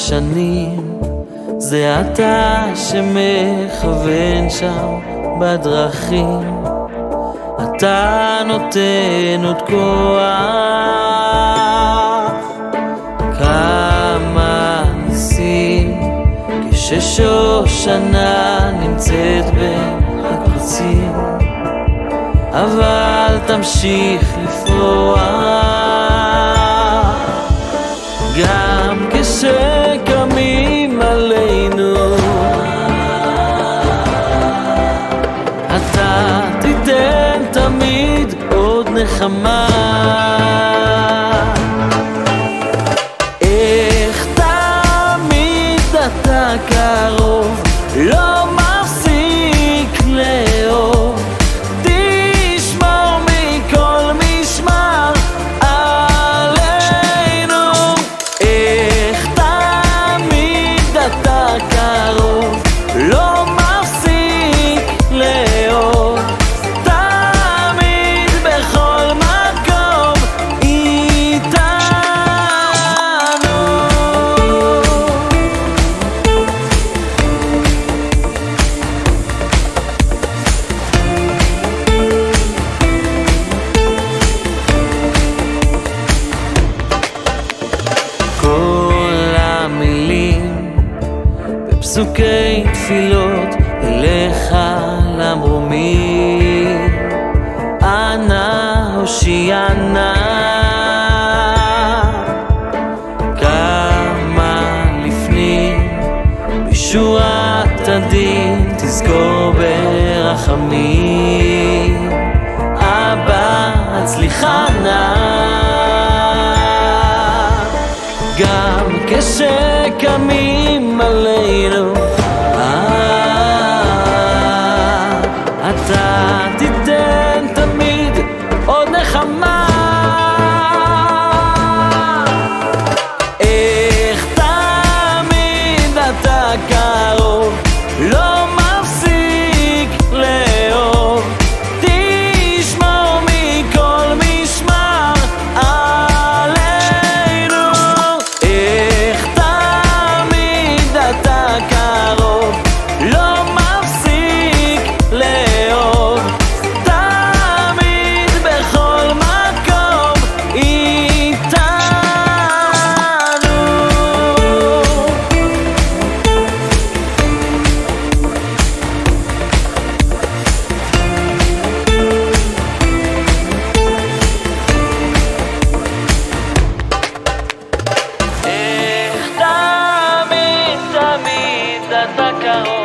השנים זה אתה שמכוון שם בדרכים, אתה נותן עוד כוח. כמה ניסים כששושנה נמצאת בין הקוצים, אבל תמשיך לפרוח גם כשקמים עלינו. אתה תיתן תמיד עוד נחמה. איך תמיד אתה קרוב, לא מפסיק לאהוב, תשמור מכל משמר עלינו. איך תמיד אתה קרוב, לא מפסיק לאהוב, תמיד בכל מקום איתנו. כל המילים בפסוקי תפילות אליך למרומים, אנא הושיענה. כמה לפנים בשורת הדין תזכור ברחמים, אבא הצליחנה. גם כשקמים עלינו אתה תיתן תמיד עוד נחמה. איך תמיד אתה קרוב, לא מפסיק לאהוב, תשמור מכל משמר עלינו. איך תמיד אתה קרוב, לא מפסיק לאהוב, תמיד בכל מקום איתנו. איך תמיד תמיד אתה קרוב,